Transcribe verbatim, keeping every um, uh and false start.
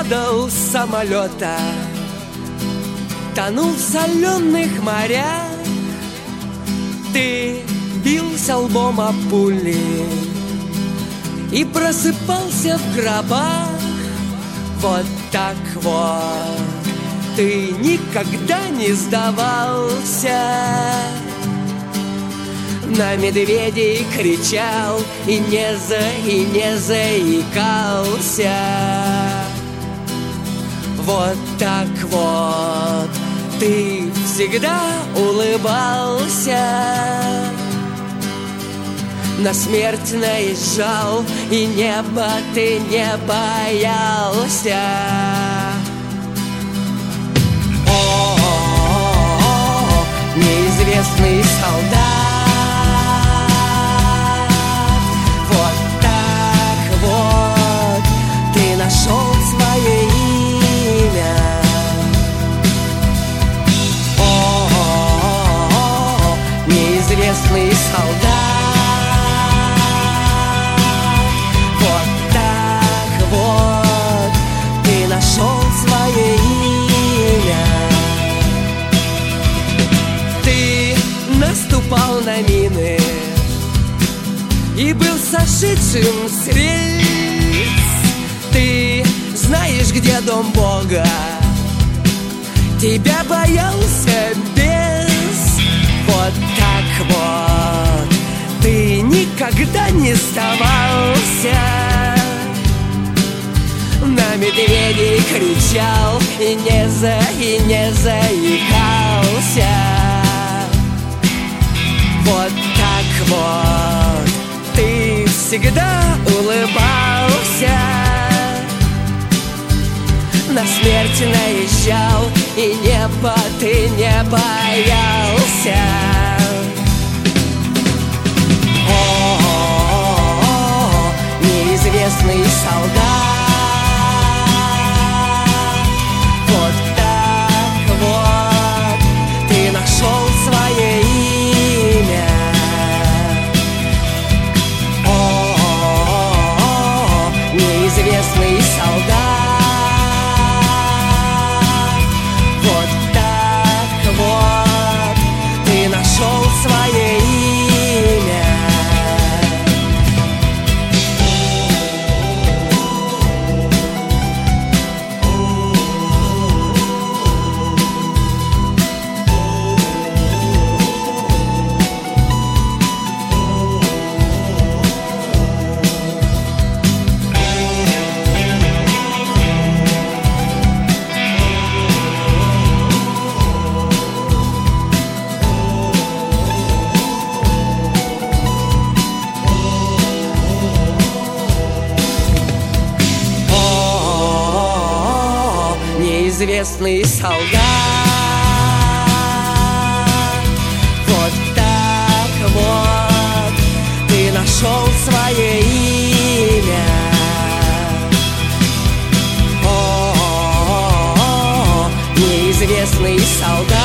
падал с самолета, тонул в соленых морях. Ты бился лбом об пули и просыпался в гробах. Вот так вот ты никогда не сдавался. На медведей кричал и не за, и не заикался. Вот так вот ты всегда улыбался. На смерть наезжал, и неба ты не боялся. О, неизвестный солдат, вот так вот ты нашел свое имя. О, неизвестный солдат, нашел свое имя. Ты наступал на мины и был сошедшим с рельс. Ты знаешь, где дом Бога, тебя боялся бес. Вот так вот ты никогда не сдавался. На медведей кричал и не за, и не заикался. Вот так вот ты всегда улыбался. На смерть наезжал, и неба ты не боялся. О, неизвестный солдат, вот так вот ты нашел свое имя. О, неизвестный солдат, вот так вот ты нашел свое имя. Неизвестный солдат, вот так вот ты нашел свое имя. О, неизвестный солдат.